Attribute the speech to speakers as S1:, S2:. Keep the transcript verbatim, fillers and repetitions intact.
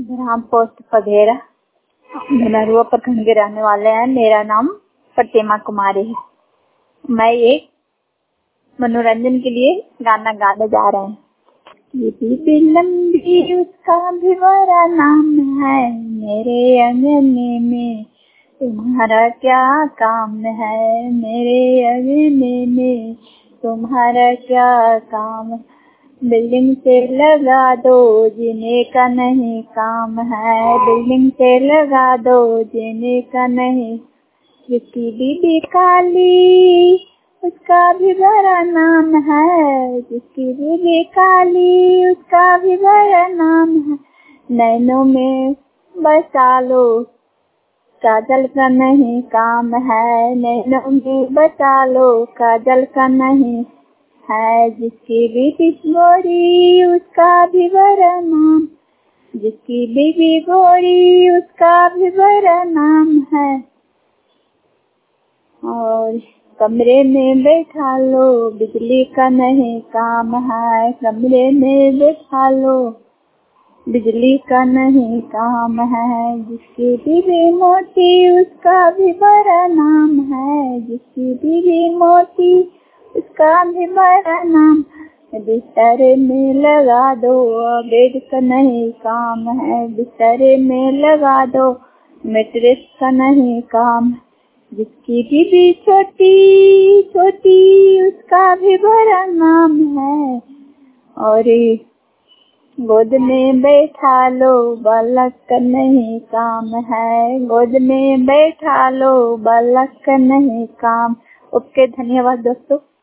S1: ग्राम post पघेरा, धनरुआ प्रखंड के रहने वाले हैं। मेरा नाम प्रतिमा कुमारी है। मैं एक मनोरंजन के लिए गाना गाने जा रहे हैं। भी लंबी उसका भी बड़ा नाम है, मेरे अंगने में तुम्हारा क्या काम है, मेरे अंगने में तुम्हारा क्या काम। बिल्डिंग से लगा दो जीने का नहीं काम है, बिल्डिंग से लगा दो जीने का नहीं। जिसकी बीबी काली उसका भी बड़ा नाम है, जिसकी बीबी काली उसका भी बड़ा नाम है। नैनों में बसा लो काजल का नहीं काम है, नैनों में बसा लो काजल का नहीं है। जिसकी बीबी गोरी उसका भी बड़ा नाम, जिसकी बीबी गोरी उसका भी बड़ा नाम है। और कमरे में बैठा लो बिजली का नहीं काम है, कमरे में बैठा लो बिजली का नहीं काम है। जिसकी बीबी मोती उसका भी बड़ा नाम है, जिसकी बीबी मोती उसका भी बड़ा नाम। बिस्तर में लगा दो बेड का नहीं काम है, बिस्तर में लगा दो मैट्रेस का नहीं काम। जिसकी बीबी छोटी छोटी उसका भी बड़ा नाम है। और गोद में बैठा लो बालक का नहीं काम है, गोद में बैठा लो बालक का नहीं काम। ओके, धन्यवाद दोस्तों।